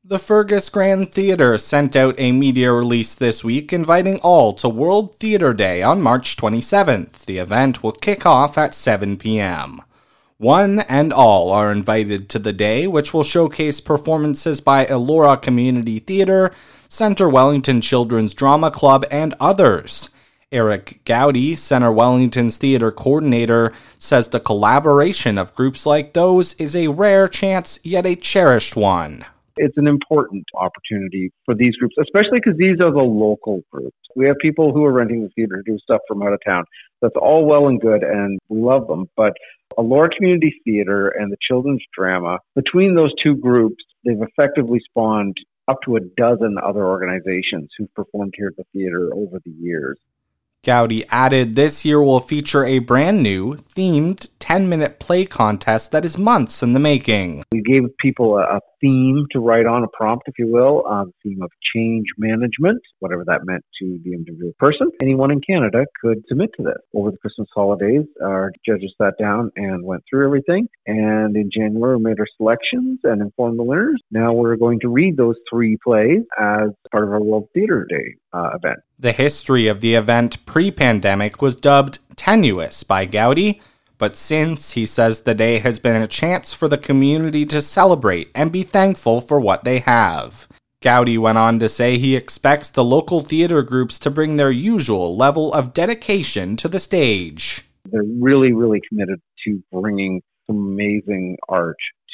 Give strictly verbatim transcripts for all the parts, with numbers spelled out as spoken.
The Fergus Grand Theatre sent out a media release this week inviting all to World Theatre Day on March twenty-seventh. The event will kick off at seven p.m. One and all are invited to the day, which will showcase performances by Elora Community Theatre, Centre Wellington Children's Drama Club, and others. Eric Gowdy, Centre Wellington's theatre coordinator, says the collaboration of groups like those is a rare chance, yet a cherished one. It's an important opportunity for these groups, especially because these are the local groups. We have people who are renting the theater to do stuff from out of town. That's all well and good, and we love them. But Elora Community Theatre and the Children's Drama, between those two groups, they've effectively spawned up to a dozen other organizations who've performed here at the theater over the years. Gowdy added this year will feature a brand new, themed ten-minute play contest that is months in the making. We gave people a, a theme to write on, a prompt, if you will, a theme of change management, whatever that meant to the individual person. Anyone in Canada could submit to this. Over the Christmas holidays, our judges sat down and went through everything, and in January we made our selections and informed the winners. Now we're going to read those three plays as part of our World Theatre Day uh, event. The history of the event pre-pandemic was dubbed tenuous by Gowdy, but since, he says the day has been a chance for the community to celebrate and be thankful for what they have. Gowdy went on to say he expects the local theatre groups to bring their usual level of dedication to the stage. They're really, really committed to bringing some amazing art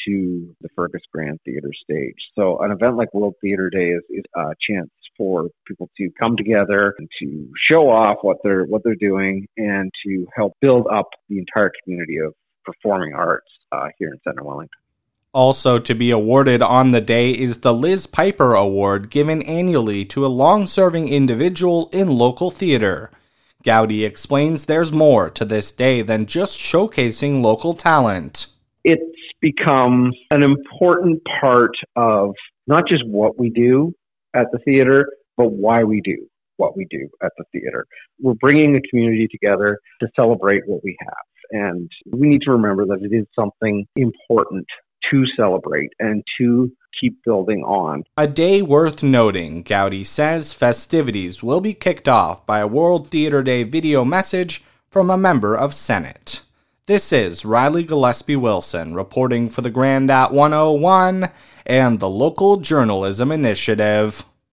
to the Fergus Grand Theatre stage. So an event like World Theatre Day is, is a chance for people to come together and to show off what they're what they're doing and to help build up the entire community of performing arts uh, here in Centre Wellington. Also to be awarded on the day is the Liz Piper Award, given annually to a long-serving individual in local theatre. Gowdy explains there's more to this day than just showcasing local talent. It's become an important part of not just what we do at the theater, but why we do what we do at the theater. We're bringing the community together to celebrate what we have. And we need to remember that it is something important to celebrate and to keep building on. A day worth noting, Gowdy says festivities will be kicked off by a World Theatre Day video message from a member of Senate. This is Riley Gillespie Wilson reporting for the Grand at one oh one and the Local Journalism Initiative.